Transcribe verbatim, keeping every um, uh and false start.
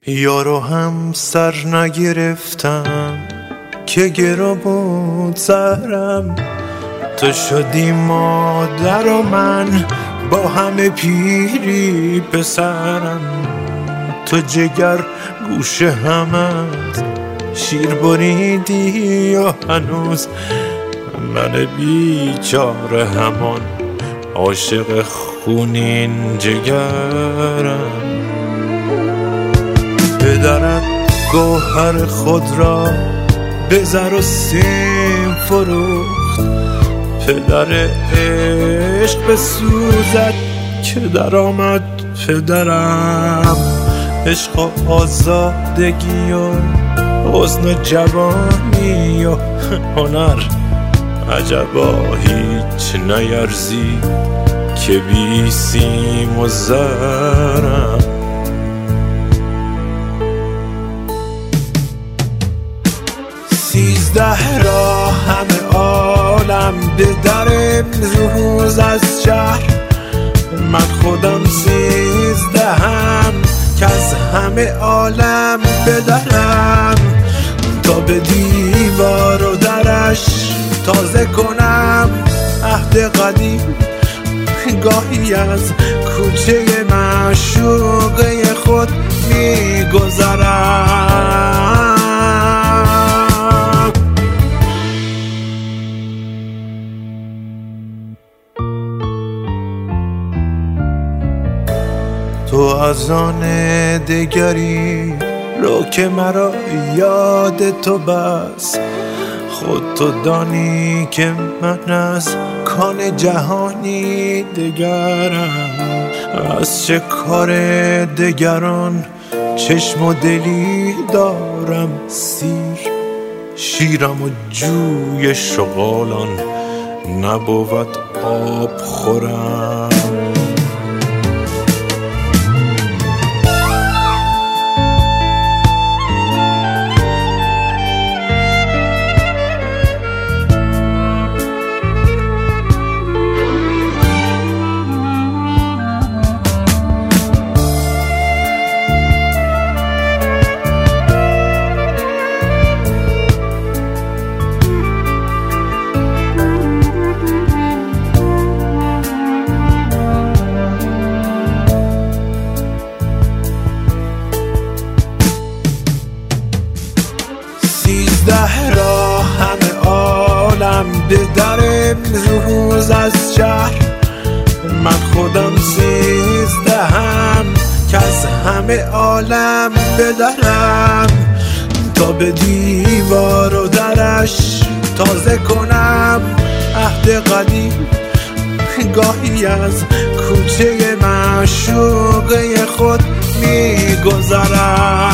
یارو هم سر نگرفتم که گرا بود سرم، تو شدی مادر و من با همه پیری پسرم. تو جگر گوشه همت شیر بریدی و هنوز من بیچاره همان عاشق خونین جگرم. پدرت گوهر خود را به زر و سیم فروخت، پدر عشق بسوزد که در آمد پدرم. عشق و آزادگی و حسن و جوانی و هنر، عجبا هیچ نیرزی که بی سیم و زرم. سیزده را همه عالم به در امروز از شهر، من خودم سیزدهم که از همه عالم بدرم. تا به دیوار و درش تازه کنم عهد قدیم، گاهی از کوچه معشوقه خود میگذرم. تو از آن دگری رو که مرا یاد تو بس، خود تو دانی که من از کان جهانی دگرم. از چه کار دگران چشم و دلی دارم سیر، شیرم و جوی شغالان نبود آب خورم. سیزده را همه عالم به در امروز از شهر، من خودم سیزدهم که از همه عالم بدرم. تا به دیوار و درش تازه کنم عهد قدیم، گاهی از کوچه معشوقه خود میگذرم.